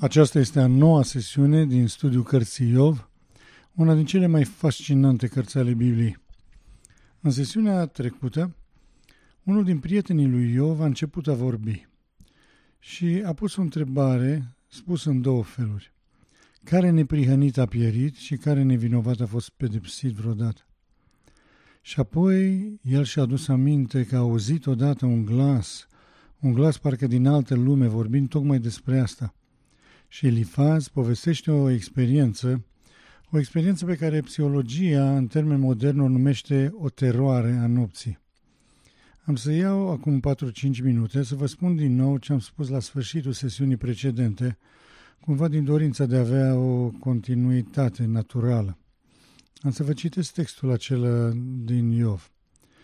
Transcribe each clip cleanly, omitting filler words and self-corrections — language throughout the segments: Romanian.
Aceasta este a noua sesiune din studiul cărții Iov, una din cele mai fascinante cărți ale Bibliei. În sesiunea trecută, unul din prietenii lui Iov a început a vorbi și a pus o întrebare spusă în două feluri. Care neprihănit a pierit și care nevinovat a fost pedepsit vreodată? Și apoi el și-a adus aminte că a auzit odată un glas parcă din altă lume vorbind tocmai despre asta. Și Elifaz povestește o experiență pe care psihologia, în termeni moderni, o numește o teroare a nopții. Am să iau acum 4-5 minute să vă spun din nou ce am spus la sfârșitul sesiunii precedente, cumva din dorința de a avea o continuitate naturală. Am să vă citesc textul acela din Iov.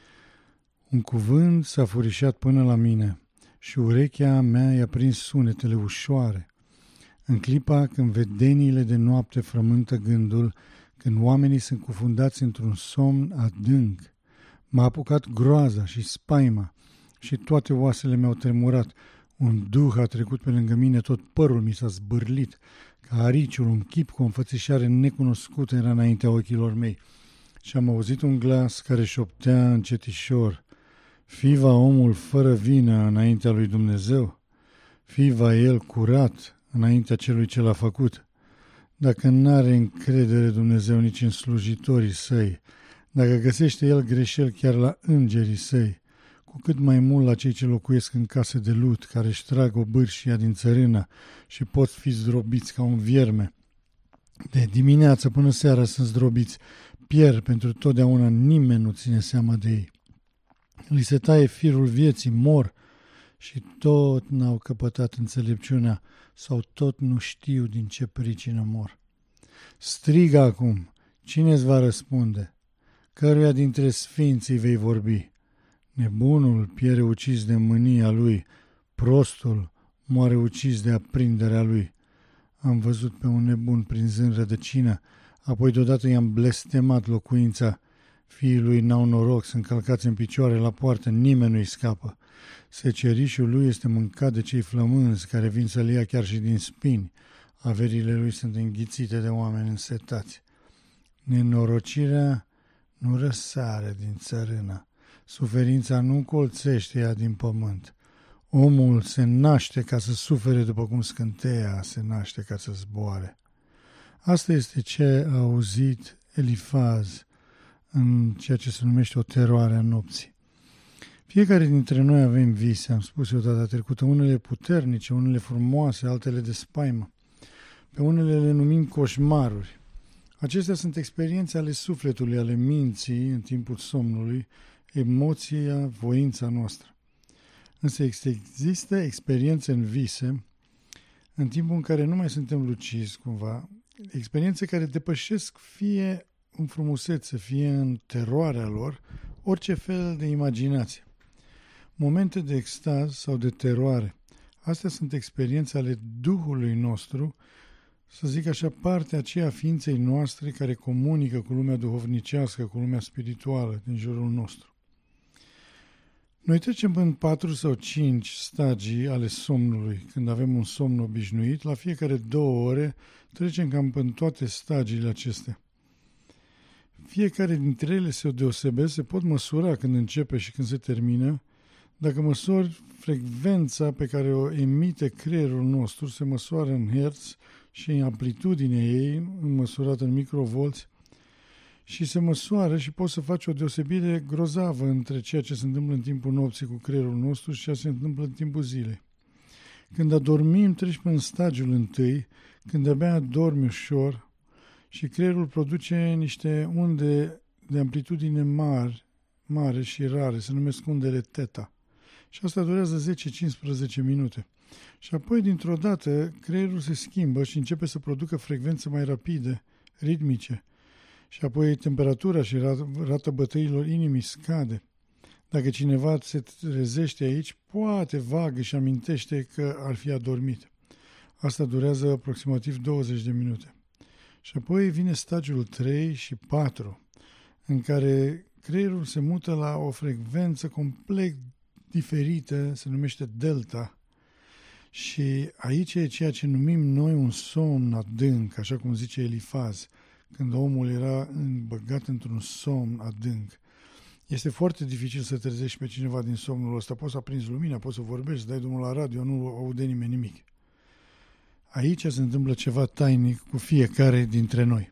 Un cuvânt s-a furișat până la mine și urechea mea i-a prins sunetele ușoare. În clipa când vedeniile de noapte frământă gândul, când oamenii sunt cufundați într-un somn adânc, m-a apucat groaza și spaima și toate oasele mi-au tremurat. Un duh a trecut pe lângă mine, tot părul mi s-a zbârlit, ca ariciul, un chip cu o înfățișare necunoscută era înaintea ochilor mei. Și am auzit un glas care șoptea încetișor, fi va omul fără vină înaintea lui Dumnezeu? Fi va el curat înaintea celui ce l-a făcut? Dacă n-are încredere Dumnezeu nici în slujitorii săi, dacă găsește el greșeli chiar la îngerii săi, cu cât mai mult la cei ce locuiesc în case de lut, care își trag obârșia din țărână și pot fi zdrobiți ca un vierme. De dimineață până seara sunt zdrobiți, pierd pentru totdeauna, nimeni nu ține seama de ei. Li se taie firul vieții, mor și tot n-au căpătat înțelepciunea sau tot nu știu din ce pricină mor. Strigă acum, cine îți va răspunde? Căruia dintre sfinții vei vorbi? Nebunul pierde ucis de mânia lui, prostul moare ucis de aprinderea lui. Am văzut pe un nebun prinzând rădăcină, apoi deodată i-am blestemat locuința. Fiii lui n-au noroc, sunt călcați în picioare la poartă, nimeni nu-i scapă. Secerișul lui este mâncat de cei flămânzi care vin să-l ia chiar și din spini. Averile lui sunt înghițite de oameni însetați. Nenorocirea nu răsare din țărână. Suferința nu încolțește ea din pământ. Omul se naște ca să sufere după cum scânteia se naște ca să zboare. Asta este ce a auzit Elifaz în ceea ce se numește o teroare a nopții. Fiecare dintre noi avem vise, am spus eu data trecută, unele puternice, unele frumoase, altele de spaimă. Pe unele le numim coșmaruri. Acestea sunt experiențe ale sufletului, ale minții în timpul somnului, emoția, voința noastră. Însă există experiențe în vise, în timpul în care nu mai suntem lucizi cumva, experiențe care depășesc fie în frumusețe, fie în teroarea lor, orice fel de imaginație. Momente de extaz sau de teroare. Astea sunt experiențe ale Duhului nostru, să zic așa, partea aceea a ființei noastre care comunică cu lumea duhovnicească, cu lumea spirituală din jurul nostru. Noi trecem în 4 sau 5 stagii ale somnului. Când avem un somn obișnuit, la fiecare 2 ore trecem cam în toate stagiile acestea. Fiecare dintre ele se deosebesc, se pot măsura când începe și când se termină. Dacă măsori frecvența pe care o emite creierul nostru, se măsoară în herți și în amplitudinea ei, măsurată în microvolți, și se măsoară și poți să faci o deosebire grozavă între ceea ce se întâmplă în timpul nopții cu creierul nostru și ceea ce se întâmplă în timpul zilei. Când adormim, treci până în stadiul întâi, când abia adormi ușor și creierul produce niște unde de amplitudine mare și rare, se numesc undele teta. Și asta durează 10-15 minute. Și apoi, dintr-o dată, creierul se schimbă și începe să producă frecvențe mai rapide, ritmice. Și apoi temperatura și rata bătăilor inimii scade. Dacă cineva se trezește aici, poate vag și amintește că ar fi adormit. Asta durează aproximativ 20 de minute. Și apoi vine stadiul 3 și 4, în care creierul se mută la o frecvență complet diferită, se numește delta, Și aici e ceea ce numim noi un somn adânc, așa cum zice Elifaz, când omul era băgat într-un somn adânc. Este foarte dificil să trezești pe cineva din somnul ăsta. Poți să aprinzi lumina, poți să vorbești, să dai drumul la radio, nu aude nimeni nimic. Aici se întâmplă ceva tainic cu fiecare dintre noi.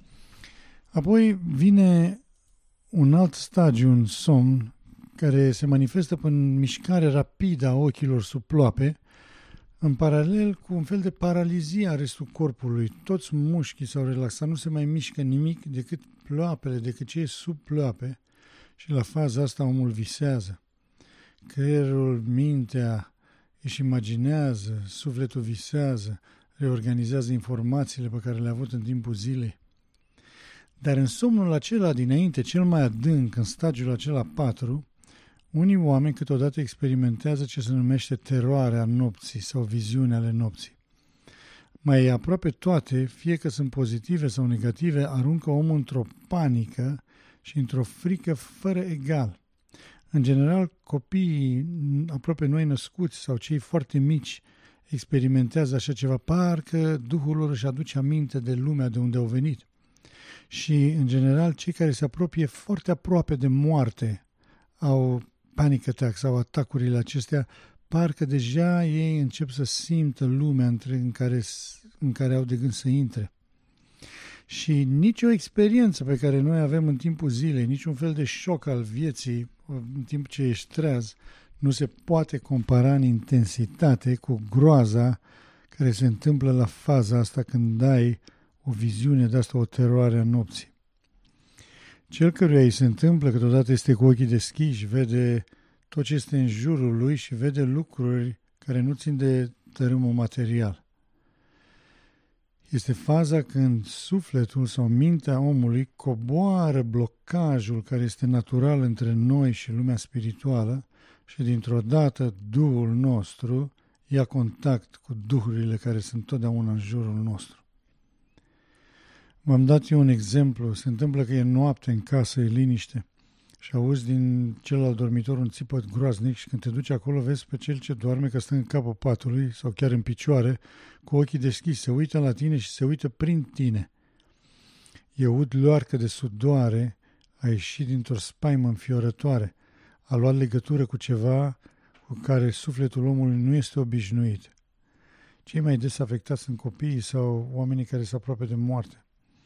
Apoi vine un alt stadiu în somn care se manifestă prin mișcare rapidă a ochilor sub ploape, în paralel cu un fel de paralizie a restul corpului. Toți mușchii s-au relaxat, nu se mai mișcă nimic decât ploapele, decât ce e sub ploape. Și la faza asta omul visează. Creierul, mintea își imaginează, sufletul visează, reorganizează informațiile pe care le-a avut în timpul zilei. Dar în somnul acela dinainte, cel mai adânc, în stadiul acela 4, unii oameni câteodată experimentează ce se numește teroarea nopții sau viziunea ale nopții. Mai aproape toate, fie că sunt pozitive sau negative, aruncă omul într-o panică și într-o frică fără egal. În general, copiii aproape noi născuți sau cei foarte mici experimentează așa ceva, parcă Duhul lor își aduce aminte de lumea de unde au venit. Și, în general, cei care se apropie foarte aproape de moarte au panic attack sau atacurile acestea, parcă deja ei încep să simtă lumea în care au de gând să intre. Și nicio experiență pe care noi avem în timpul zilei, niciun fel de șoc al vieții în timp ce ești treaz, nu se poate compara în intensitate cu groaza care se întâmplă la faza asta când ai o viziune de asta, o teroare a nopții. Cel căruia îi se întâmplă câteodată este cu ochii deschiși, vede tot ce este în jurul lui și vede lucruri care nu țin de tărâmul material. Este faza când sufletul sau mintea omului coboară blocajul care este natural între noi și lumea spirituală și dintr-o dată Duhul nostru ia contact cu duhurile care sunt totdeauna în jurul nostru. V-am dat eu un exemplu. Se întâmplă că e noapte în casă, e liniște și auzi din celălalt dormitor un țipăt groaznic și când te duci acolo vezi pe cel ce doarme că stă în capul patului sau chiar în picioare cu ochii deschiși, se uită la tine și se uită prin tine. E ud loarcă de sudoare, a ieșit dintr-o spaimă înfiorătoare, a luat legătură cu ceva cu care sufletul omului nu este obișnuit. Cei mai des afectați sunt copiii sau oamenii care se apropie de moarte.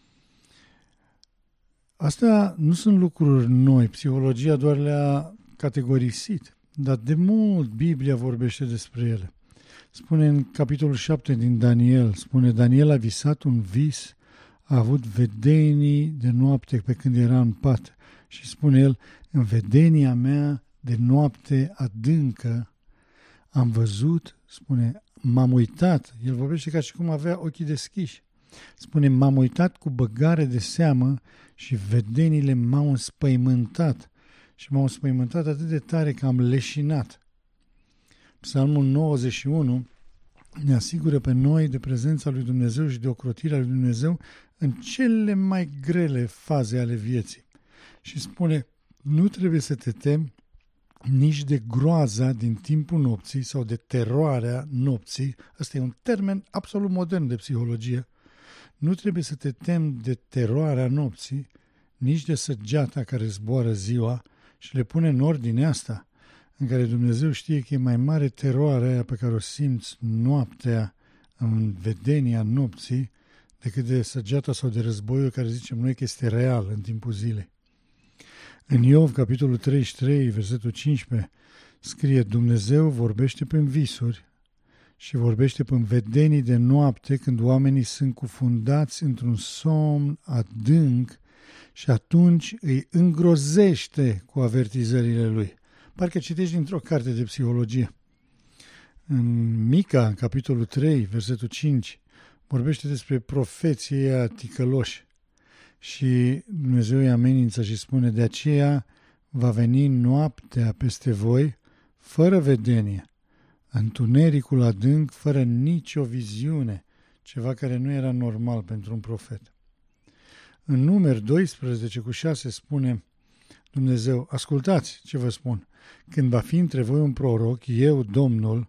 Astea nu sunt lucruri noi, psihologia doar le-a categorisit, dar de mult Biblia vorbește despre ele. Spune în capitolul 7 din Daniel, spune Daniel a visat un vis, a avut vedenii de noapte pe când era în pat și spune el, în vedenia mea de noapte adâncă am văzut, spune, m-am uitat, el vorbește ca și cum avea ochii deschiși. Spune, m-am uitat cu băgare de seamă și vedenile m-au înspăimântat și m-au înspăimântat atât de tare că am leșinat. Psalmul 91 ne asigură pe noi de prezența lui Dumnezeu și de ocrotirea lui Dumnezeu în cele mai grele faze ale vieții. Și spune, nu trebuie să te temi nici de groaza din timpul nopții sau de teroarea nopții. Asta e un termen absolut modern de psihologie. Nu trebuie să te temi de teroarea nopții, nici de săgeata care zboară ziua și le pune în ordine asta, în care Dumnezeu știe că e mai mare teroarea aia pe care o simți noaptea în vedenia nopții decât de săgeata sau de războiul care zicem noi că este real în timpul zilei. În Iov, capitolul 33, versetul 15, scrie Dumnezeu vorbește prin visuri și vorbește prin vedenii de noapte când oamenii sunt cufundați într-un somn adânc și atunci îi îngrozește cu avertizările lui. Parcă citești dintr-o carte de psihologie. În Mica, în capitolul 3, versetul 5, vorbește despre profeții ăia ticăloși și Dumnezeu îi amenință și spune, de aceea va veni noaptea peste voi fără vedenie, întunericul adânc, fără nicio viziune, ceva care nu era normal pentru un profet. În Numeri 12 cu 6 spune Dumnezeu, ascultați ce vă spun, când va fi între voi un proroc, eu, Domnul,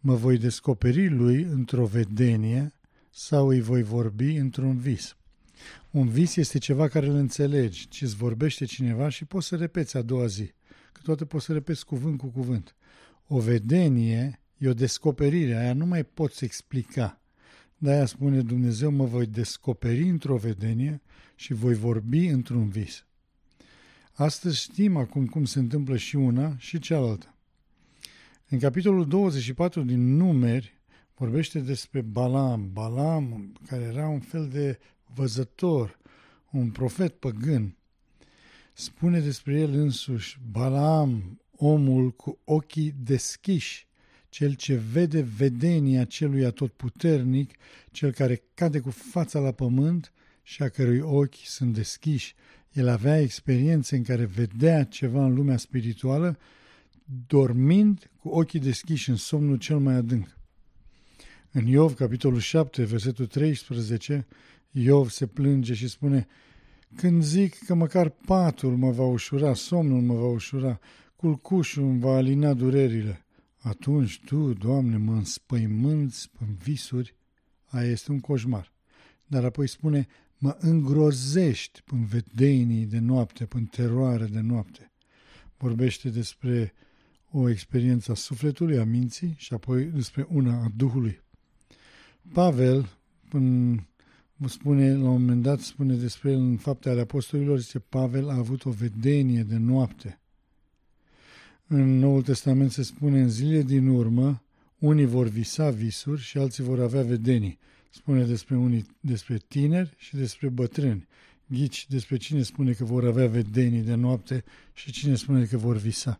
mă voi descoperi lui într-o vedenie sau îi voi vorbi într-un vis. Un vis este ceva care îl înțelegi, ci îți vorbește cineva și poți să repeți a doua zi. Câteodată poți să repeți cuvânt cu cuvânt. O vedenie e o descoperire, aia nu mai poți explica. De-aia spune Dumnezeu, mă voi descoperi într-o vedenie și voi vorbi într-un vis. Astăzi știm acum cum se întâmplă și una și cealaltă. În capitolul 24 din Numeri vorbește despre Balaam. Balaam, care era un fel de văzător, un profet păgân. Spune despre el însuși, Balaam, omul cu ochii deschiși, cel ce vede vedenia celui atotputernic, cel care cade cu fața la pământ și a cărui ochi sunt deschiși. El avea experiențe în care vedea ceva în lumea spirituală, dormind cu ochii deschiși în somnul cel mai adânc. În Iov, capitolul 7, versetul 13, Iov se plânge și spune, când zic că măcar patul mă va ușura, somnul mă va ușura, culcușul îmi va alina durerile, atunci Tu, Doamne, mă înspăimânți în visuri, aia este un coșmar. Dar apoi spune, mă îngrozești în vedenii de noapte, în teroare de noapte. Vorbește despre o experiență a sufletului, a minții și apoi despre una a Duhului. Pavel, spune, la un moment dat, spune despre el în Faptele ale Apostolilor, zice, Pavel a avut o vedenie de noapte. În Noul Testament se spune, în zilele din urmă, unii vor visa visuri și alții vor avea vedenii. Spune despre tineri și despre bătrâni. Ghici despre cine spune că vor avea vedenii de noapte și cine spune că vor visa.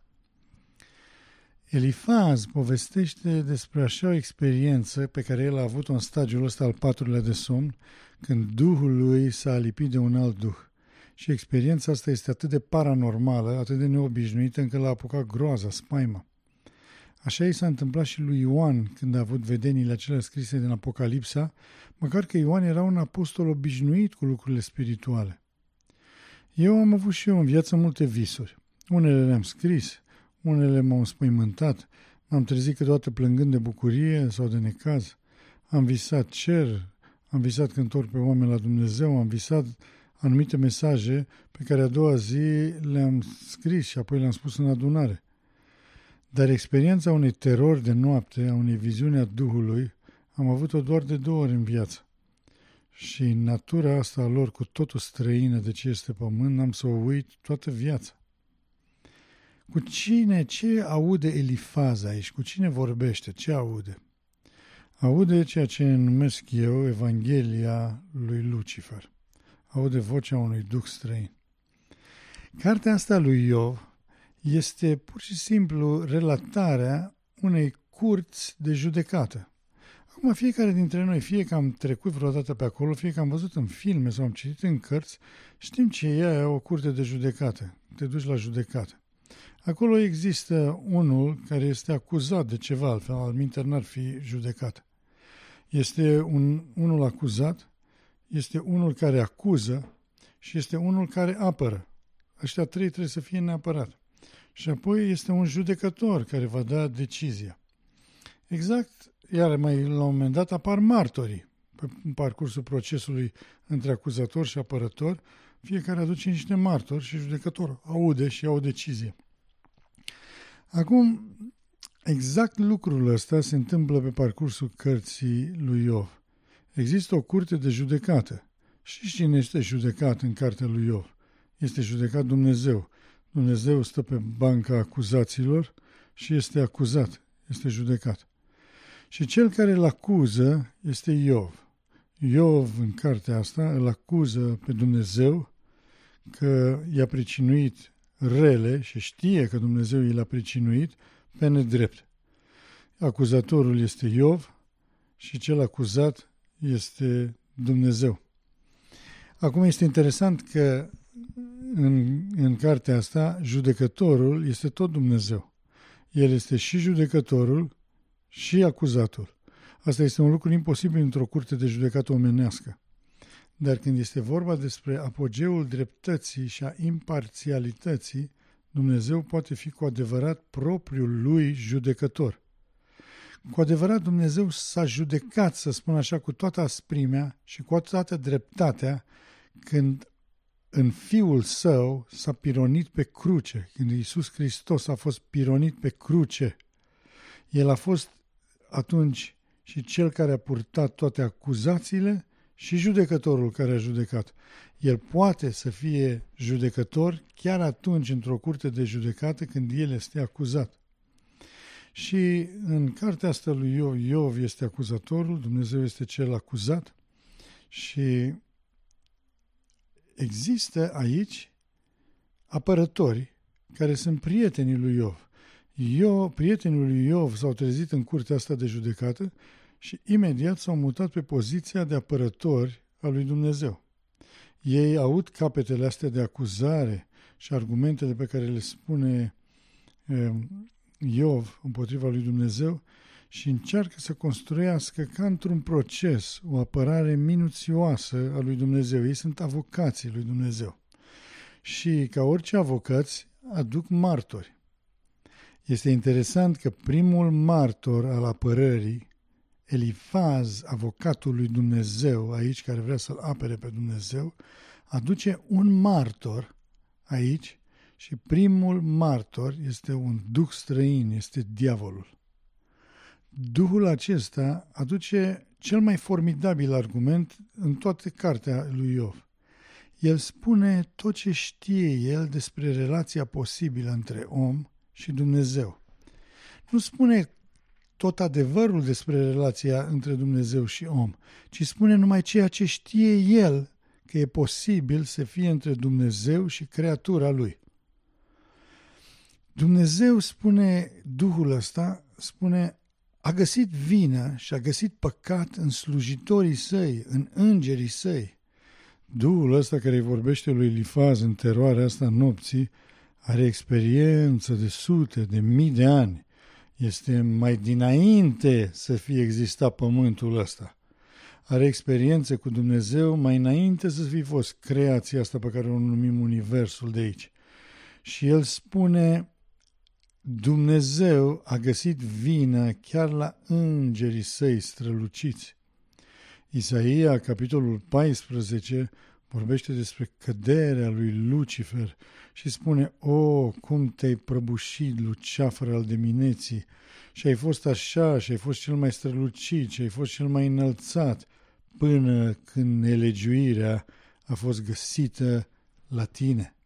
Elifaz povestește despre așa o experiență pe care el a avut-o în stagiul ăsta al patrulea de somn, când Duhul lui s-a alipit de un alt duh. Și experiența asta este atât de paranormală, atât de neobișnuită, încât l-a apucat groaza, spaima. Așa i s-a întâmplat și lui Ioan când a avut vedeniile acelea scrise din Apocalipsa, măcar că Ioan era un apostol obișnuit cu lucrurile spirituale. Eu am avut și eu în viață multe visuri. Unele le-am scris, unele m-au înspăimântat, m-am trezit câteodată plângând de bucurie sau de necaz. Am visat cer, am visat că întorc pe oameni la Dumnezeu, am visat anumite mesaje pe care a doua zi le-am scris și apoi le-am spus în adunare. Dar experiența unei terori de noapte, a unei viziuni a Duhului, am avut-o doar de 2 ori în viață. Și natura asta a lor, cu totul străină de ce este pământ, am să o uit toată viața. Cu cine, ce aude Elifaz aici? Cu cine vorbește? Ce aude? Aude ceea ce numesc eu Evanghelia lui Lucifer. Aude vocea unui duh străin. Cartea asta lui Iov este pur și simplu relatarea unei curți de judecată. Acum, fiecare dintre noi, fie că am trecut vreodată pe acolo, fie că am văzut în filme sau am citit în cărți, știm ce e o curte de judecată. Te duci la judecată. Acolo există unul care este acuzat de ceva, altfel, alminteri n-ar fi judecat. Este unul acuzat, este unul care acuză și este unul care apără. Ăștia 3 trebuie să fie neapărat. Și apoi este un judecător care va da decizia. Exact, iar mai la un moment dat apar martorii pe parcursul procesului între acuzator și apărător. Fiecare aduce niște martori și judecător aude și ia o decizie. Acum, exact lucrul ăsta se întâmplă pe parcursul cărții lui Iov. Există o curte de judecată. Și cine este judecat în cartea lui Iov? Este judecat Dumnezeu. Dumnezeu stă pe banca acuzaților și este acuzat, este judecat. Și cel care îl acuză este Iov. Iov, în cartea asta, îl acuză pe Dumnezeu că i-a pricinuit rele și știe că Dumnezeu i l-a pricinuit pe nedrept. Acuzatorul este Iov și cel acuzat este Dumnezeu. Acum este interesant că în cartea asta judecătorul este tot Dumnezeu. El este și judecătorul și acuzatul. Asta este un lucru imposibil într-o curte de judecată omenească. Dar când este vorba despre apogeul dreptății și a imparțialității, Dumnezeu poate fi cu adevărat propriul lui judecător. Cu adevărat Dumnezeu s-a judecat, să spun așa, cu toată asprimea și cu toată dreptatea când în Fiul Său s-a pironit pe cruce, când Iisus Hristos a fost pironit pe cruce. El a fost atunci și cel care a purtat toate acuzațiile și judecătorul care a judecat. El poate să fie judecător chiar atunci într-o curte de judecată când el este acuzat. Și în cartea asta lui Iov este acuzatorul, Dumnezeu este cel acuzat și există aici apărători care sunt prietenii lui Iov. Prietenii lui Iov s-au trezit în curtea asta de judecată și imediat s-au mutat pe poziția de apărători a lui Dumnezeu. Ei aud capetele astea de acuzare și argumentele pe care le spune Iov împotriva lui Dumnezeu și încearcă să construiască ca într-un proces o apărare minuțioasă a lui Dumnezeu. Ei sunt avocații lui Dumnezeu. Și ca orice avocați aduc martori. Este interesant că primul martor al apărării, Elifaz, avocatul lui Dumnezeu, aici care vrea să-l apere pe Dumnezeu, aduce un martor aici și primul martor este un duh străin, este diavolul. Duhul acesta aduce cel mai formidabil argument în toată cartea lui Iov. El spune tot ce știe el despre relația posibilă între om și Dumnezeu. Nu spune tot adevărul despre relația între Dumnezeu și om, ci spune numai ceea ce știe el că e posibil să fie între Dumnezeu și creatura lui. Dumnezeu spune, Duhul ăsta spune, a găsit vină și a găsit păcat în slujitorii săi, în îngerii săi. Duhul ăsta care îi vorbește lui Elifaz în teroarea asta nopții are experiență de sute, de mii de ani. Este mai dinainte să fie existat pământul ăsta. Are experiență cu Dumnezeu mai înainte să fi fost creația asta pe care o numim universul de aici. Și el spune, Dumnezeu a găsit vină chiar la îngerii săi străluciți. Isaia, capitolul 14, vorbește despre căderea lui Lucifer și spune, cum te-ai prăbușit, luceafăr al dimineții, și ai fost așa, și ai fost cel mai strălucit, și ai fost cel mai înălțat, până când nelegiuirea a fost găsită la tine,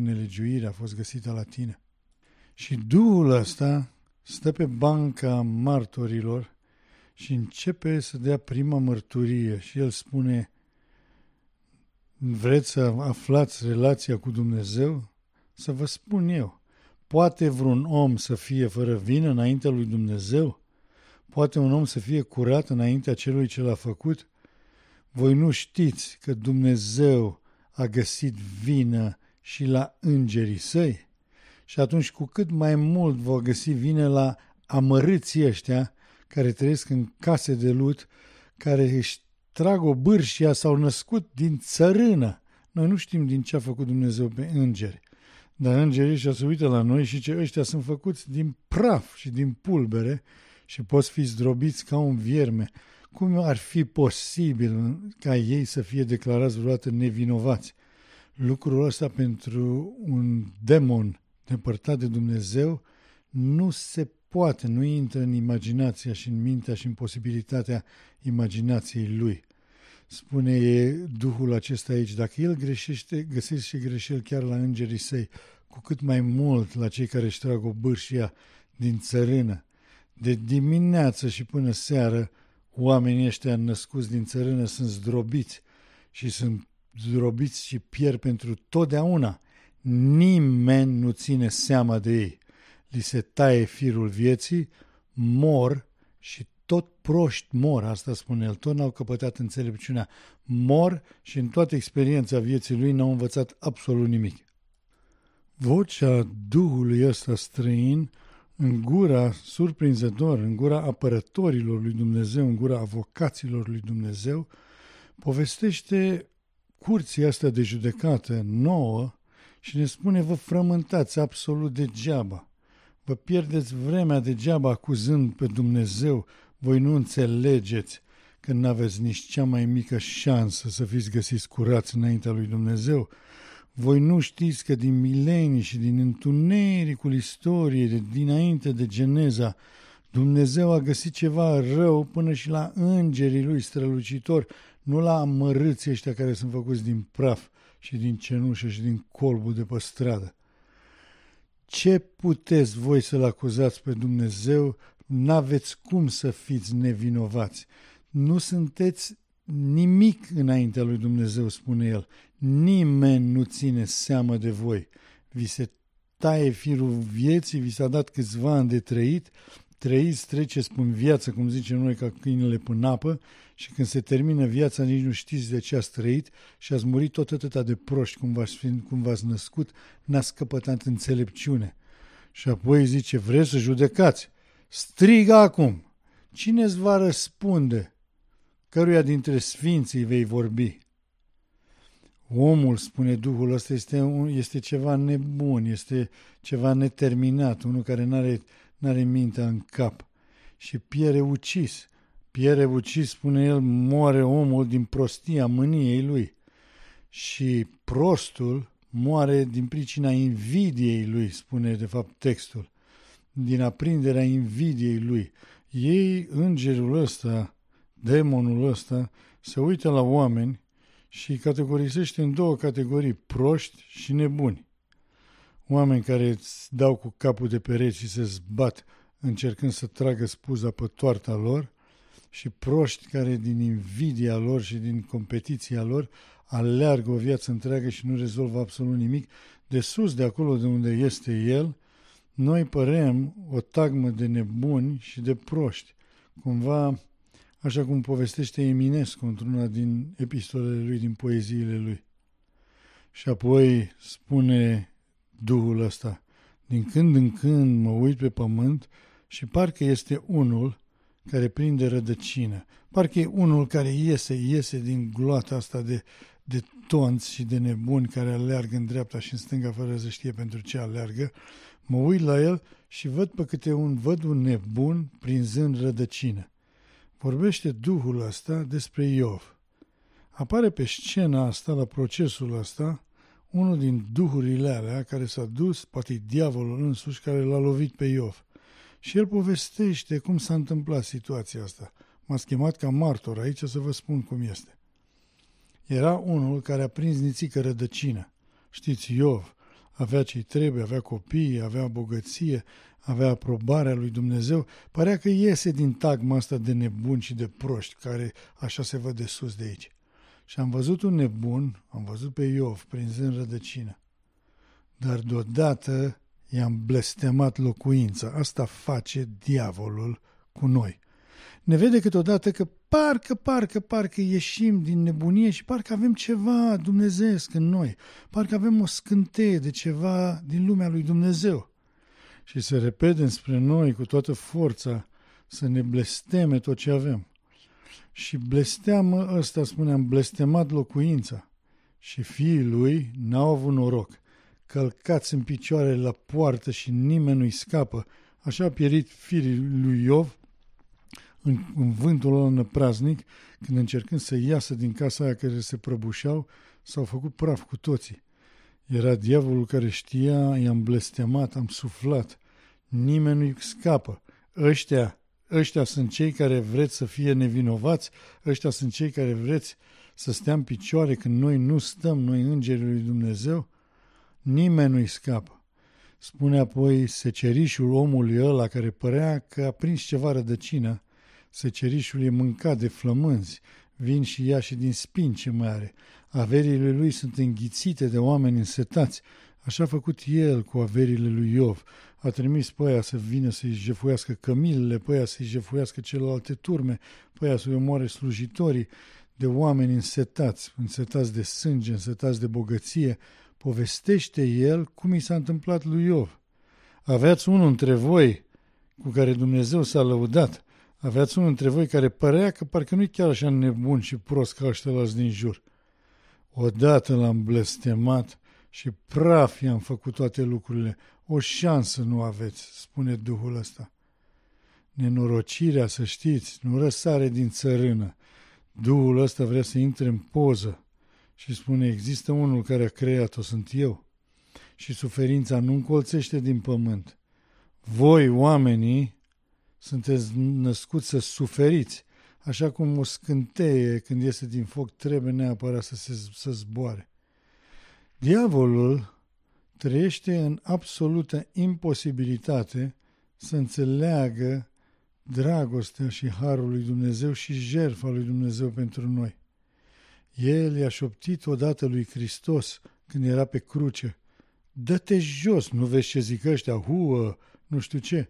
Și Duhul ăsta stă pe banca martorilor și începe să dea prima mărturie și el spune, vreți să aflați relația cu Dumnezeu? Să vă spun eu, poate vreun om să fie fără vină înaintea lui Dumnezeu? Poate un om să fie curat înaintea celui ce l-a făcut? Voi nu știți că Dumnezeu a găsit vină și la îngerii săi? Și atunci cu cât mai mult vor găsi vină la amărâții ăștia care trăiesc în case de lut, care își trag o bârșia, s-au născut din țărână. Noi nu știm din ce a făcut Dumnezeu pe îngeri, dar îngerii ăștia se uită la noi și ce ăștia sunt făcuți din praf și din pulbere și pot fi zdrobiți ca un vierme. Cum ar fi posibil ca ei să fie declarați vreodată nevinovați? Lucrul ăsta pentru un demon depărtat de Dumnezeu nu se poate, nu intră în imaginația și în mintea și în posibilitatea imaginației lui. Spune Duhul acesta aici, dacă el greșește, găsește greșeli chiar la îngerii săi, cu cât mai mult la cei care își trag o bârșia din țărână. De dimineață și până seară, oamenii ăștia născuți din țărână sunt zdrobiți și pierd pentru totdeauna. Nimeni nu ține seama de ei. Li se taie firul vieții, mor și tot proști mor, asta spune el, tot n-au căpătat înțelepciunea. Mor și în toată experiența vieții lui n-au învățat absolut nimic. Vocea Duhului ăsta străin în gura, surprinzător, în gura apărătorilor lui Dumnezeu, în gura avocaților lui Dumnezeu, povestește curții astea de judecată nouă și ne spune, vă frământați absolut degeaba. Vă pierdeți vremea degeaba acuzând pe Dumnezeu, voi nu înțelegeți că n-aveți nici cea mai mică șansă să fiți găsiți curați înaintea lui Dumnezeu. Voi nu știți că din milenii și din întunericul istoriei, dinainte de Geneza, Dumnezeu a găsit ceva rău până și la îngerii lui strălucitori, nu la amărâții ăștia care sunt făcuți din praf și din cenușă și din colbul de pe stradă. Ce puteți voi să-L acuzați pe Dumnezeu? N-aveți cum să fiți nevinovați. Nu sunteți nimic înaintea lui Dumnezeu, spune El. Nimeni nu ține seamă de voi. Vi se taie firul vieții, vi s-a dat câțiva ani de trăit, trăiți, treceți prin viață, cum zicem noi, ca câinele până apă, și când se termină viața, nici nu știți de ce ați trăit și ați murit tot atâta de proști cum v-ați născut, n-ați căpătat înțelepciune. Și apoi zice, vreți să judecați? Strigă acum! Cine îți va răspunde? Căruia dintre sfinții vei vorbi? Omul, spune Duhul ăsta, este ceva nebun, este ceva neterminat, unul care n-are mintea în cap și pierde ucis. Pierde ucis, spune el, moare omul din prostia mâniei lui. Și prostul moare din pricina invidiei lui, spune de fapt textul, din aprinderea invidiei lui. Ei, îngerul ăsta, demonul ăsta, se uită la oameni și îi categorisește în două categorii, proști și nebuni. Oameni care îți dau cu capul de pereți și se zbat încercând să tragă spuza pe toarta lor, și proști care din invidia lor și din competiția lor aleargă o viață întreagă și nu rezolvă absolut nimic. De sus, de acolo de unde este el, noi părem o tagmă de nebuni și de proști. Cumva, așa cum povestește Eminescu într-una din epistolele lui, din poeziile lui. Și apoi spune Duhul ăsta, din când în când mă uit pe pământ și parcă este unul care prinde rădăcină. Parcă e unul care iese din gloata asta de tonți și de nebuni care aleargă în dreapta și în stânga fără să știe pentru ce aleargă. Mă uit la el și văd un nebun prinzând rădăcină. Vorbește Duhul ăsta despre Iov. Apare pe scena asta, la procesul ăsta, unul din duhurile alea care s-a dus, poate e diavolul însuși care l-a lovit pe Iov. Și el povestește cum s-a întâmplat situația asta. M-ați chemat ca martor aici să vă spun cum este. Era unul care a prins nițică rădăcină. Știți, Iov avea ce-i trebuie, avea copii, avea bogăție, avea aprobarea lui Dumnezeu. Părea că iese din tagma asta de nebuni și de proști, care așa se văd de sus de aici. Și am văzut un nebun, am văzut pe Iov prinzând rădăcină. Dar deodată i-am blestemat locuința. Asta face diavolul cu noi. Ne vede câteodată că parcă ieșim din nebunie și parcă avem ceva dumnezeiesc în noi. Parcă avem o scânteie de ceva din lumea lui Dumnezeu. Și se repede spre noi cu toată forța să ne blesteme tot ce avem. Și blesteamă ăsta, spuneam, blestemat locuința. Și fiii lui n-au avut noroc. Călcați în picioare la poartă și nimeni nu-i scapă. Așa a pierit fiii lui Iov în vântul ăla năpraznic, când încercând să iasă din casa aia care se prăbușeau, s-au făcut praf cu toții. Era diavolul care știa, i-am blestemat, am suflat. Nimeni nu-i scapă. Ăștia sunt cei care vreți să fie nevinovați, ăștia sunt cei care vreți să stea în picioare când noi nu stăm, noi îngerii lui Dumnezeu. Nimeni nu-i scapă. Spune apoi secerișul omului ăla care părea că a prins ceva rădăcină. Secerișul e mâncat de flămânzi, vin și ia și din spini ce mai are. Averile lui sunt înghițite de oameni însetați. Așa a făcut el cu averile lui Iov. A trimis pe aia să vină să-i jefuiască cămilele, pe aia să-i jefuiască celelalte turme, pe aia să-i omoare slujitorii, de oameni însetați de sânge, însetați de bogăție. Povestește el cum i s-a întâmplat lui Iov. Aveați unul între voi cu care Dumnezeu s-a lăudat. Aveați unul între voi care părea că parcă nu-i chiar așa nebun și prost ca ăștia din jur. Odată l-am blestemat și praf i-am făcut toate lucrurile. o șansă nu aveți, spune Duhul ăsta. Nenorocirea, să știți, nu răsare din țărână. Duhul ăsta vrea să intre în poză și spune, există unul care a creat-o, sunt eu. Și suferința nu încolțește din pământ. Voi, oamenii, sunteți născuți să suferiți, așa cum o scânteie când iese din foc trebuie neapărat să zboare. Diavolul trăiește în absolută imposibilitate să înțeleagă dragostea și harul lui Dumnezeu și jertfa lui Dumnezeu pentru noi. El i-a șoptit odată lui Hristos când era pe cruce, dă-te jos, nu vezi ce zic ăștia, huă, nu știu ce.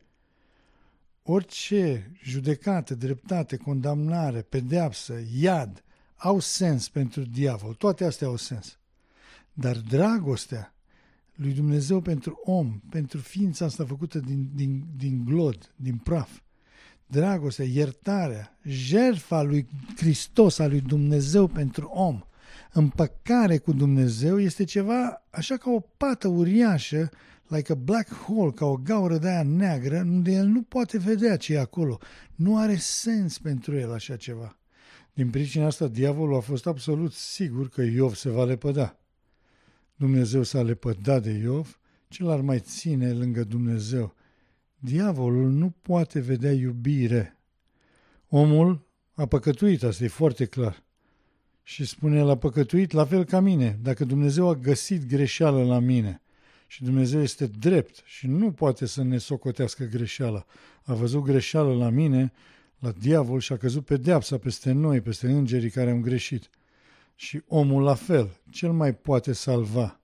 Orice judecată, dreptate, condamnare, pedeapsă, iad, au sens pentru diavol, toate astea au sens. Dar dragostea lui Dumnezeu pentru om, pentru ființa asta făcută din glod, din praf, dragostea, iertarea, jertfa lui Hristos, a lui Dumnezeu pentru om, împăcare cu Dumnezeu este ceva așa ca o pată uriașă, like a black hole, ca o gaură de aia neagră, unde el nu poate vedea ce e acolo. Nu are sens pentru el așa ceva. Din pricina asta, diavolul a fost absolut sigur că Iov se va lepăda. Dumnezeu s-a lepădat de Iov, ce l-ar mai ține lângă Dumnezeu? Diavolul nu poate vedea iubire. Omul a păcătuit, asta e foarte clar. Și spune, el a păcătuit la fel ca mine. Dacă Dumnezeu a găsit greșeală la mine și Dumnezeu este drept și nu poate să ne socotească greșeala, a văzut greșeală la mine, la diavol și a căzut pedeapsa peste noi, peste îngerii care am greșit. Și omul la fel, cel mai poate salva.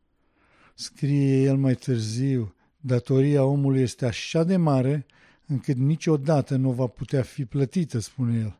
Scrie el mai târziu, datoria omului este așa de mare încât niciodată nu va putea fi plătită, spune el.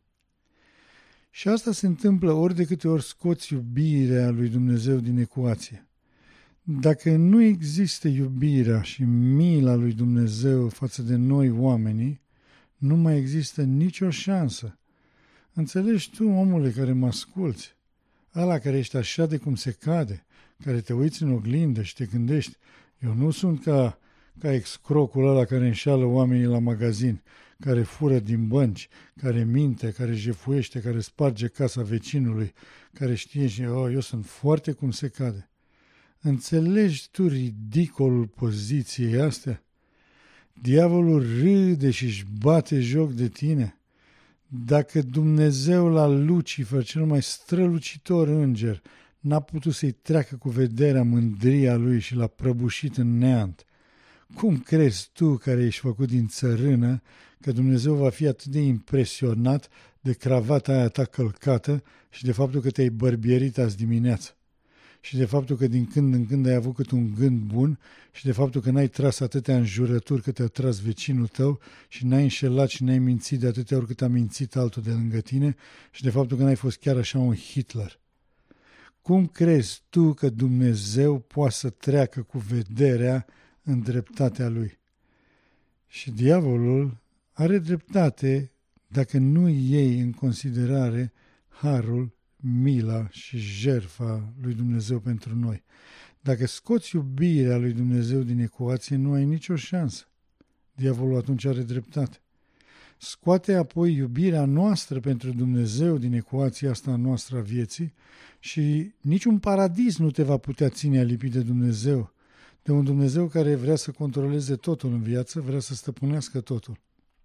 Și asta se întâmplă ori de câte ori scoți iubirea lui Dumnezeu din ecuație. Dacă nu există iubirea și mila lui Dumnezeu față de noi oamenii, nu mai există nicio șansă. Înțelegi tu, omule care mă asculți, ăla care ești așa de cum se cade, care te uiți în oglindă și te gândești, eu nu sunt ca excrocul ăla care înșală oamenii la magazin, care fură din bănci, care minte, care jefuiește, care sparge casa vecinului, care știe și eu sunt foarte cum se cade. Înțelegi tu ridicolul poziției astea? Diavolul râde și își bate joc de tine. Dacă Dumnezeu la Lucifer, cel mai strălucitor înger, n-a putut să-i treacă cu vederea mândria lui și l-a prăbușit în neant, cum crezi tu, care ești făcut din țărână, că Dumnezeu va fi atât de impresionat de cravata aia ta călcată și de faptul că te-ai bărbierit azi dimineață? Și de faptul că din când în când ai avut cât un gând bun și de faptul că n-ai tras atâtea înjurături cât te-a tras vecinul tău și n-ai înșelat și n-ai mințit de atâtea ori cât a mințit altul de lângă tine și de faptul că n-ai fost chiar așa un Hitler. Cum crezi tu că Dumnezeu poate să treacă cu vederea în dreptatea lui? Și diavolul are dreptate dacă nu iei în considerare harul, mila și jertfa lui Dumnezeu pentru noi. Dacă scoți iubirea lui Dumnezeu din ecuație, nu ai nicio șansă. Diavolul atunci are dreptate. Scoate apoi iubirea noastră pentru Dumnezeu din ecuația asta noastră a vieții și niciun paradis nu te va putea ține alipit de Dumnezeu, de un Dumnezeu care vrea să controleze totul în viață, vrea să stăpânească totul.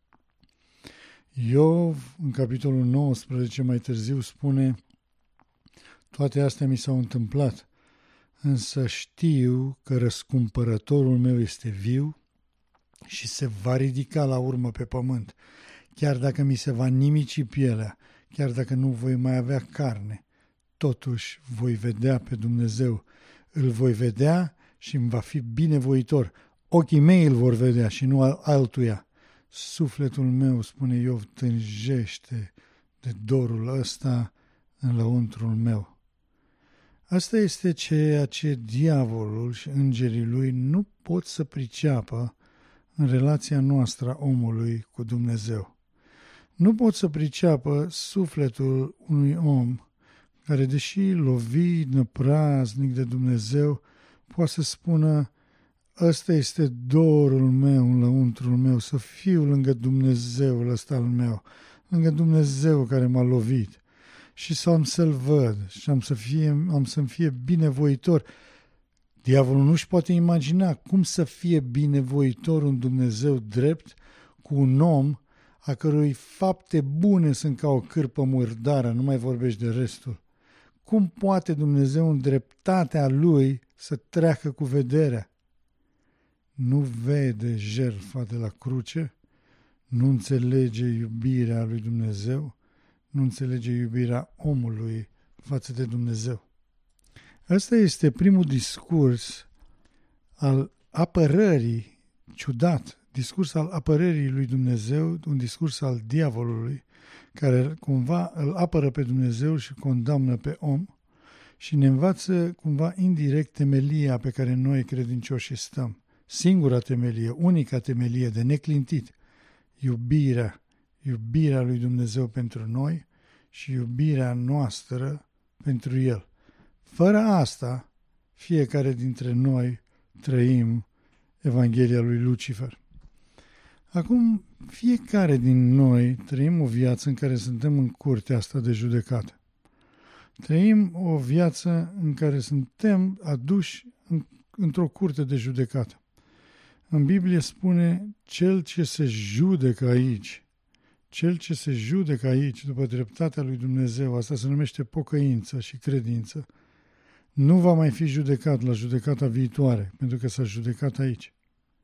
Iov, în capitolul 19, mai târziu, spune: toate astea mi s-au întâmplat, însă știu că răscumpărătorul meu este viu și se va ridica la urmă pe pământ, chiar dacă mi se va nimici pielea, chiar dacă nu voi mai avea carne, totuși voi vedea pe Dumnezeu, îl voi vedea și îmi va fi binevoitor. Ochii mei îl vor vedea și nu altuia. Sufletul meu, spune Iov, tânjește de dorul ăsta în lăuntrul meu. Asta este ceea ce diavolul și îngerii lui nu pot să priceapă în relația noastră a omului cu Dumnezeu. Nu pot să priceapă sufletul unui om care, deși lovit năpraznic de Dumnezeu, poate să spună: ăsta este dorul meu înăuntrul meu, să fiu lângă Dumnezeul ăsta al meu, lângă Dumnezeu care m-a lovit și să am să-L văd și am să-mi fie binevoitor. Diavolul nu-și poate imagina cum să fie binevoitor un Dumnezeu drept cu un om a cărui fapte bune sunt ca o cârpă murdară, nu mai vorbești de restul. Cum poate Dumnezeu în dreptatea Lui să treacă cu vederea? Nu vede jertfa de la cruce, nu înțelege iubirea lui Dumnezeu, nu înțelege iubirea omului față de Dumnezeu. Ăsta este primul discurs al apărării, ciudat, discurs al apărării lui Dumnezeu, un discurs al diavolului, care cumva îl apără pe Dumnezeu și condamnă pe om și ne învață cumva indirect temelia pe care noi credincioși stăm. Singura temelie, unica temelie de neclintit, iubirea lui Dumnezeu pentru noi și iubirea noastră pentru El. Fără asta, fiecare dintre noi trăim Evanghelia lui Lucifer. Acum, fiecare din noi trăim o viață în care suntem în curtea asta de judecată. Trăim o viață în care suntem aduși într-o curte de judecată. În Biblie spune, cel ce se judecă aici, după dreptatea lui Dumnezeu, asta se numește pocăință și credință, nu va mai fi judecat la judecata viitoare, pentru că s-a judecat aici.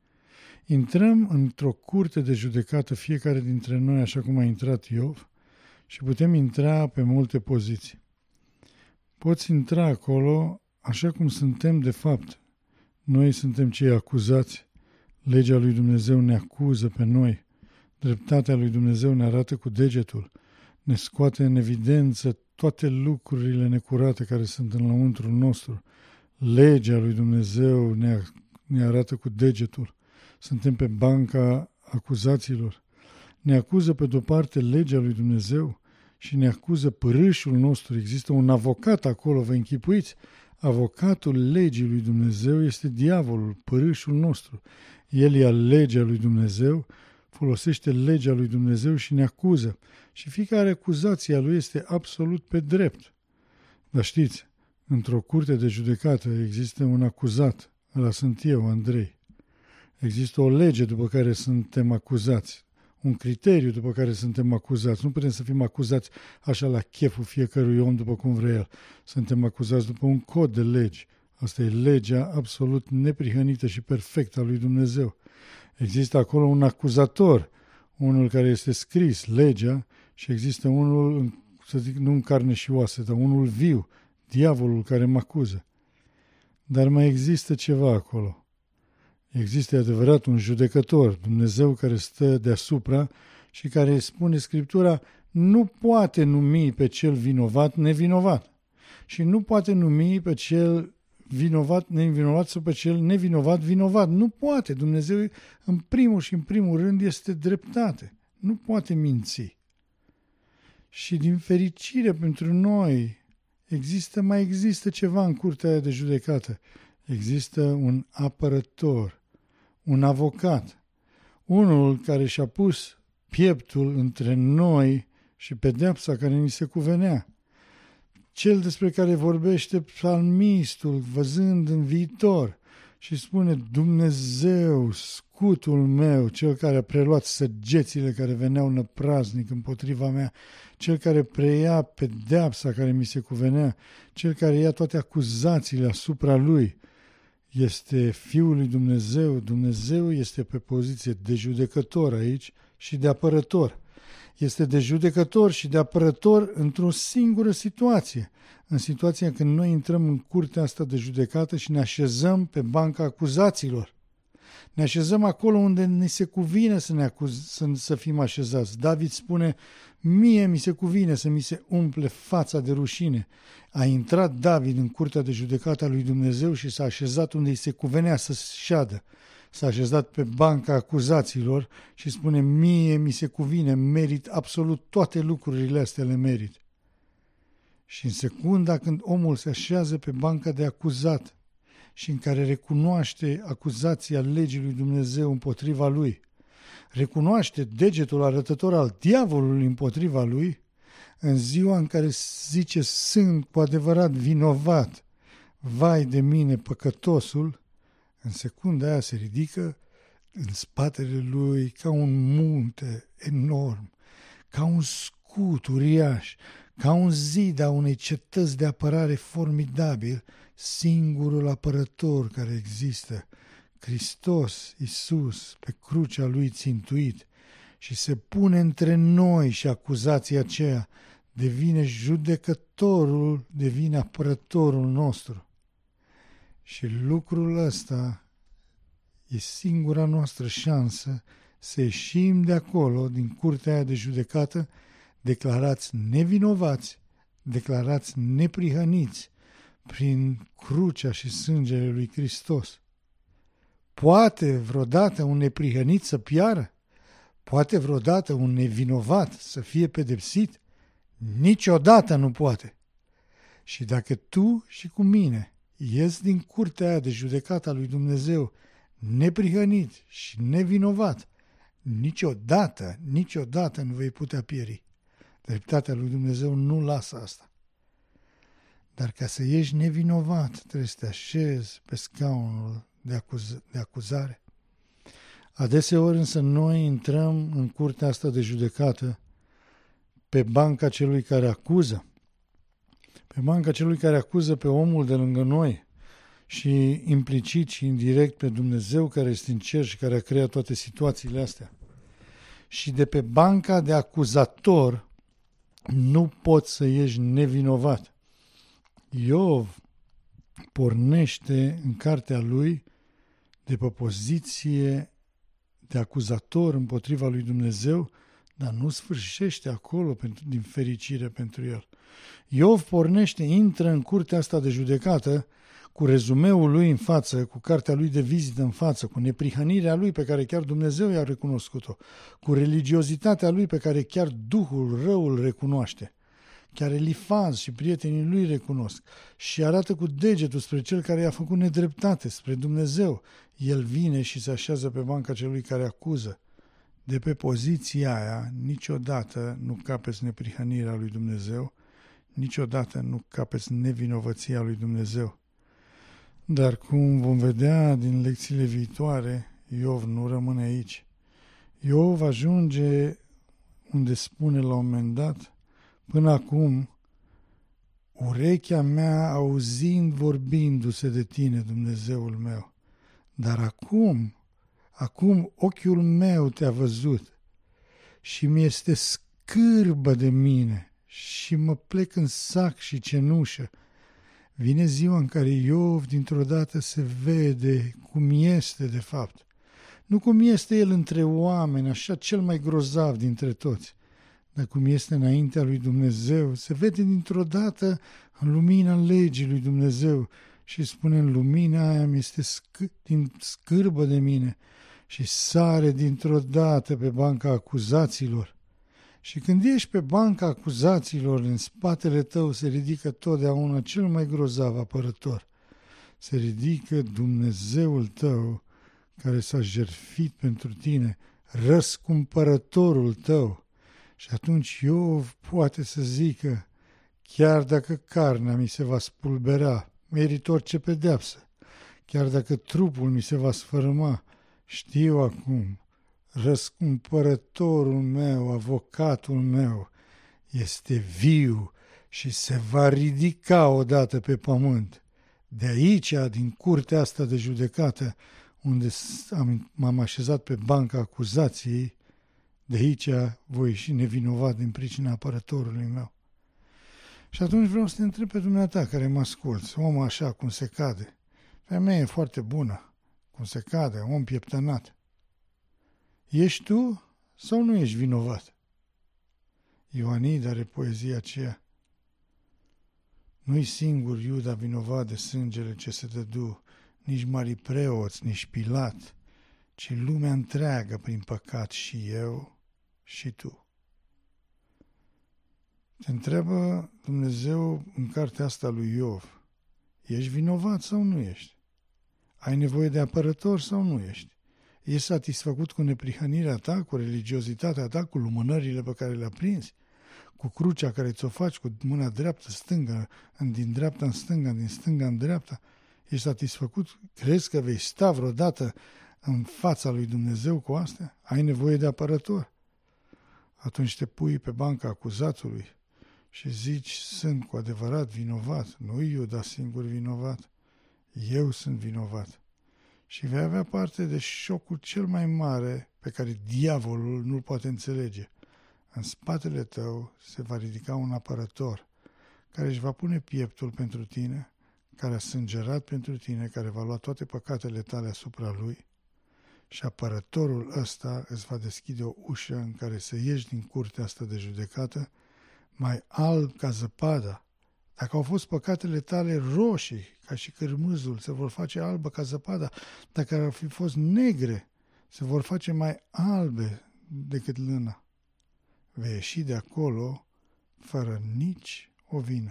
Intrăm într-o curte de judecată fiecare dintre noi, așa cum a intrat Iov, și putem intra pe multe poziții. Poți intra acolo așa cum suntem de fapt. Noi suntem cei acuzați. Legea lui Dumnezeu ne acuză pe noi. Dreptatea lui Dumnezeu ne arată cu degetul. Ne scoate în evidență toate lucrurile necurate care sunt înăuntrul nostru. Legea lui Dumnezeu ne arată cu degetul. Suntem pe banca acuzaților. Ne acuză pe de-o parte legea lui Dumnezeu și ne acuză părâșul nostru. Există un avocat acolo, vă închipuiți? Avocatul legii lui Dumnezeu este diavolul, părâșul nostru. El ia legea lui Dumnezeu, folosește legea lui Dumnezeu și ne acuză. Și fiecare acuzație a lui este absolut pe drept. Dar știți, într-o curte de judecată există un acuzat, ăla sunt eu, Andrei. Există o lege după care suntem acuzați, un criteriu după care suntem acuzați. Nu putem să fim acuzați așa la cheful fiecărui om după cum vrea el. Suntem acuzați după un cod de legi. Asta e legea absolut neprihănită și perfectă a lui Dumnezeu. Există acolo un acuzator, unul care este scris, legea, și există unul, să zic, nu în carne și oase, dar unul viu, diavolul care mă acuză. Dar mai există ceva acolo. Există adevărat un judecător, Dumnezeu care stă deasupra și care, spune Scriptura, nu poate numi pe cel vinovat nevinovat și nu poate numi pe cel vinovat nevinovat sau pe cel nevinovat vinovat. Nu poate. Dumnezeu în primul și în primul rând este dreptate. Nu poate minți. Și din fericire pentru noi mai există ceva în curtea aia de judecată. Există un apărător, un avocat, unul care și-a pus pieptul între noi și pedeapsa care ni se cuvenea. Cel despre care vorbește psalmistul, văzând în viitor și spune, Dumnezeu, scutul meu, cel care a preluat săgețile care veneau năpraznic împotriva mea, cel care preia pedeapsa care mi se cuvenea, cel care ia toate acuzațiile asupra lui, este Fiul lui Dumnezeu. Dumnezeu este pe poziție de judecător aici și de apărător. Este de judecător și de apărător într-o singură situație. În situația când noi intrăm în curtea asta de judecată și ne așezăm pe banca acuzaților. Ne așezăm acolo unde ne se cuvine să fim așezați. David spune, mie mi se cuvine să mi se umple fața de rușine. A intrat David în curtea de judecată a lui Dumnezeu și s-a așezat unde îi se cuvenea să șadă. S-a așezat pe banca acuzaților și spune, mie mi se cuvine, merit absolut toate lucrurile astea, le merit. Și în secunda când omul se așează pe banca de acuzat și în care recunoaște acuzația legii lui Dumnezeu împotriva lui, recunoaște degetul arătător al diavolului împotriva lui, în ziua în care zice sunt cu adevărat vinovat, vai de mine păcătosul, în secunda aia se ridică în spatele lui ca un munte enorm, ca un scut uriaș, ca un zid a unei cetăți de apărare formidabil, singurul apărător care există, Hristos Iisus, pe crucea lui țintuit, și se pune între noi și acuzația aceea devine judecătorul, devine apărătorul nostru. Și lucrul ăsta e singura noastră șansă să ieșim de acolo, din curtea aia de judecată, declarați nevinovați, declarați neprihăniți prin crucea și sângele lui Hristos. Poate vreodată un neprihănit să piară? Poate vreodată un nevinovat să fie pedepsit? Niciodată nu poate. Și dacă tu și cu mine ies din curtea aia de judecată a lui Dumnezeu neprihănit și nevinovat, niciodată nu vei putea pieri. Dreptatea lui Dumnezeu nu lasă asta. Dar ca să ieși nevinovat, trebuie să te așezi pe scaunul de acuzare. Adeseori însă noi intrăm în curtea asta de judecată pe banca celui care acuză, pe banca celui care acuză pe omul de lângă noi și implicit și indirect pe Dumnezeu care este în cer și care a creat toate situațiile astea. Și de pe banca de acuzator nu poți să ieși nevinovat. Iov pornește în cartea lui de pe poziție de acuzator împotriva lui Dumnezeu, dar nu sfârșește acolo din fericire pentru el. Iov pornește, intră în curtea asta de judecată cu rezumeul lui în față, cu cartea lui de vizită în față, cu neprihănirea lui pe care chiar Dumnezeu i-a recunoscut-o, cu religiozitatea lui pe care chiar Duhul rău îl recunoaște. Chiar Elifaz și prietenii lui recunosc și arată cu degetul spre cel care i-a făcut nedreptate, spre Dumnezeu. El vine și se așează pe banca celui care acuză. De pe poziția aia niciodată nu capeți neprihănirea lui Dumnezeu, niciodată nu capeți nevinovăția lui Dumnezeu. Dar cum vom vedea din lecțiile viitoare, Iov nu rămâne aici. Iov ajunge unde spune la un moment dat: până acum, urechea mea auzind vorbindu-se de tine, Dumnezeul meu, dar acum ochiul meu te-a văzut și mi este scârbă de mine și mă plec în sac și cenușă. Vine ziua în care Iov dintr-o dată se vede cum este de fapt. Nu cum este el între oameni, așa cel mai grozav dintre toți, dar cum este înaintea lui Dumnezeu, se vede dintr-o dată în lumina legii lui Dumnezeu și spune: în lumina aia mi este scârbă de mine, și sare dintr-o dată pe banca acuzaților. Și când ești pe banca acuzaților, în spatele tău se ridică totdeauna cel mai grozav apărător. Se ridică Dumnezeul tău care s-a jertfit pentru tine, răscumpărătorul tău. Și atunci Iov poate să zică: chiar dacă carnea mi se va spulbera, merit orice pedeapsă, chiar dacă trupul mi se va sfărâma, știu acum, răscumpărătorul meu, avocatul meu, este viu și se va ridica odată pe pământ. De aici, din curtea asta de judecată, unde m-am așezat pe banca acuzației, de aici voi ieși nevinovat din pricina apărătorului meu. Și atunci vreau să te întreb pe dumneata care mă asculți, om așa cum se cade, femeie foarte bună, cum se cade, om pieptănat. Ești tu sau nu ești vinovat? Ioanid are poezia aceea: nu-i singur Iuda vinovat de sângele ce se dădu, nici marii preoți, nici Pilat, ci lumea întreagă prin păcat, și eu și tu. Te întreabă Dumnezeu în cartea asta lui Iov: ești vinovat sau nu ești? Ai nevoie de apărător sau nu ești? Ești satisfăcut cu neprihănirea ta, cu religiozitatea ta, cu lumânările pe care le-a prins, cu crucea care ți-o faci cu mâna dreaptă, stângă, din dreapta în stânga, din stânga în dreapta? Ești satisfăcut? Crezi că vei sta vreodată în fața lui Dumnezeu cu astea? Ai nevoie de apărător? Atunci te pui pe banca acuzatului și zici, sunt cu adevărat vinovat, nu Iuda singur vinovat, eu sunt vinovat. Și vei avea parte de șocul cel mai mare pe care diavolul nu-l poate înțelege. În spatele tău se va ridica un apărător care își va pune pieptul pentru tine, care a sângerat pentru tine, care va lua toate păcatele tale asupra lui, și apărătorul ăsta îți va deschide o ușă în care să ieși din curtea asta de judecată mai alb ca zăpada. Dacă au fost păcatele tale roșii, ca și cârmâzul, se vor face albă ca zăpada. Dacă ar fi fost negre, se vor face mai albe decât lână. Vei ieși de acolo fără nici o vină.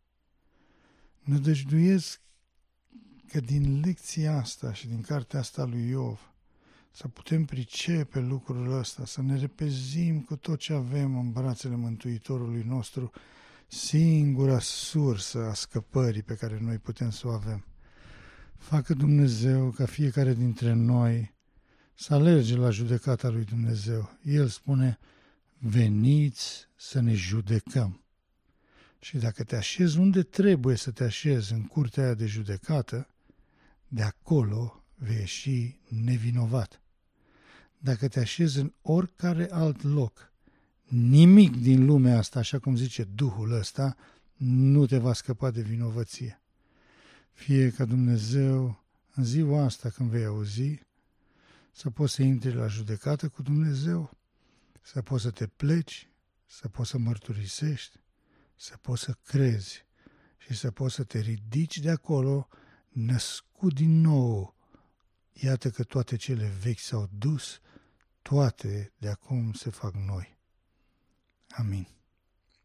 Nădăjduiesc că din lecția asta și din cartea asta lui Iov să putem pricepe lucrul ăsta, să ne repezim cu tot ce avem în brațele Mântuitorului nostru, singura sursă a scăpării pe care noi putem să o avem. Facă Dumnezeu ca fiecare dintre noi să alerge la judecata lui Dumnezeu. El spune, veniți să ne judecăm. Și dacă te așezi unde trebuie să te așezi, în curtea aia de judecată, de acolo vei ieși nevinovat. Dacă te așezi în oricare alt loc, nimic din lumea asta, așa cum zice Duhul ăsta, nu te va scăpa de vinovăție. Fie ca Dumnezeu, în ziua asta când vei auzi, să poți să intri la judecată cu Dumnezeu, să poți să te pleci, să poți să mărturisești, să poți să crezi și să poți să te ridici de acolo, născut din nou. Iată că toate cele vechi s-au dus, toate de acum se fac noi. Amin.